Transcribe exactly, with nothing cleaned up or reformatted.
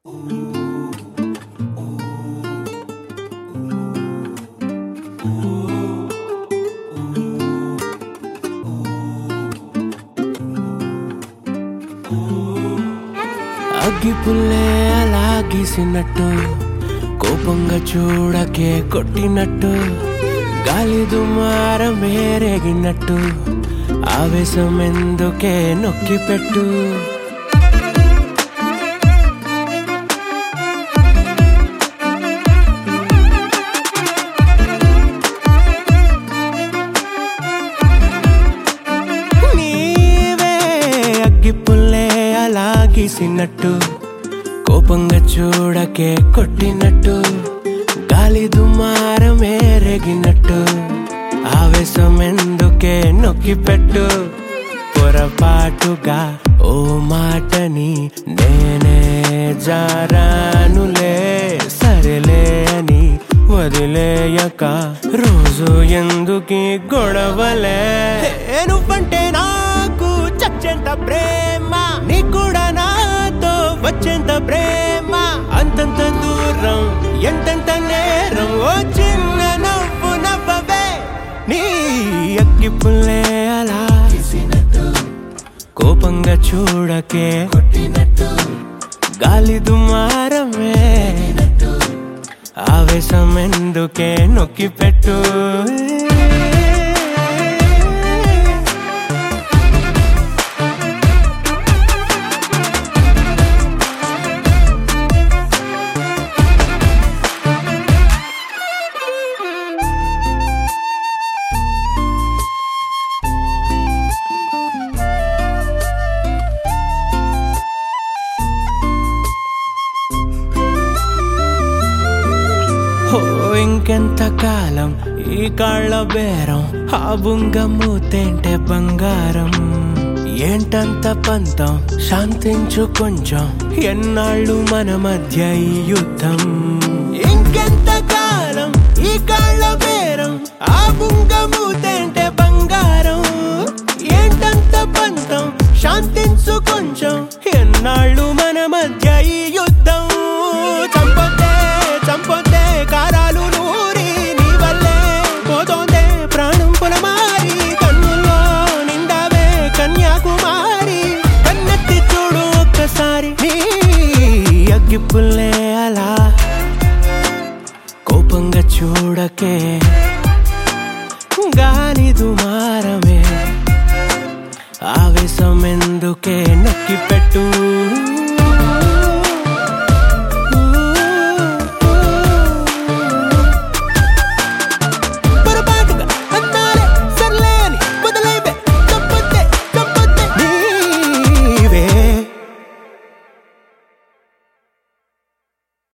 అగ్గి పుల్లే అలా గీసినట్టు కోపంగా చూడకే కొట్టినట్టు గాలి దుమారం మేరేగినట్టు ఆవేశం ఎందుకే నొక్కి పెట్టు. నీవే అగ్గి పుల్లే అలా గీసినట్టు కోపంగా చూడకే కొట్టినట్టు గాలి దుమారం మేరేగినట్టు ఆవేశం ఎందుకే నొక్కి పెట్టు. పొరపాటుగా ఓ మాటని నేనే జారానులే సరేలే అని వదిలేయక రోజు ఎందుకీ గొడవలే. నువ్వంటే నాకు చచ్చేంత ప్రేమ, నీ కూడా నాతో వచ్చేంత ప్రేమ, అంతంత దూరం ఎంతెంత నేరం. ఓ చిన్న నవ్వు నవ్వవే నీ అగ్గి పుల్లే అలా కోపంగా చూడకే కొట్టినట్టు గాలి దుమారమే ఆవేశం ఎందుకే నొక్కి పెట్టు. ఇంకెంత కాలం ఈ కాళ్ళ బేరం, ఆ బుంగ మూతేంటే బంగారం. ఏంటంత పంతం శాంతించు కొంచెం, ఎన్నాళ్ళు మన మధ్య ఈ యుద్ధం. ఇంకెంత కాలం ఈ కాళ్ళ బేరం, ఆ బుంగ మూతేంటే బంగారం. ఏంటంత పంతం శాంతించు కొంచెం, ఎన్నాళ్ళు మన